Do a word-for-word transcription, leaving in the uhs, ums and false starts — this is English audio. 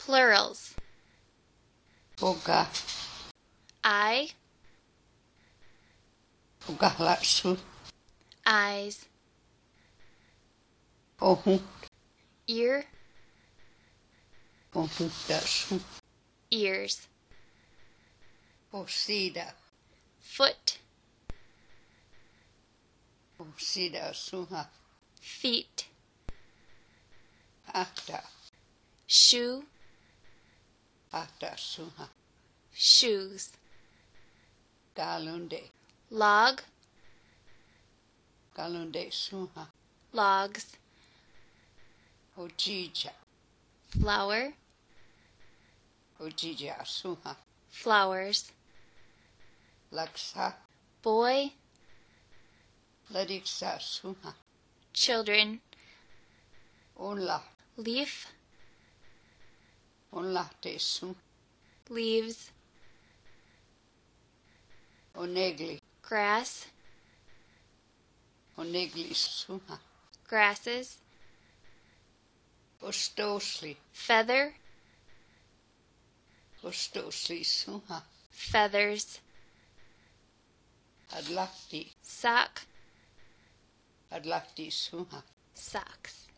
Plurals. Oga, I, ogahlasu, eyes. ohu, Ear, ohudasu, ears. osida, Foot, osida suha, feet. ata, Shoe, ata suha, shoes. galunde, Log, galunde suha, logs. ojija, Flower, ojija suha, flowers. laksa, Boy, ladiksa suha, children. onla, Leaf, onla te su, leaves. onegli, Grass, onegli suha, grasses. ostosli, Feather, ostosli suha, feathers. adlakti, Sock, adlakti suha. socks.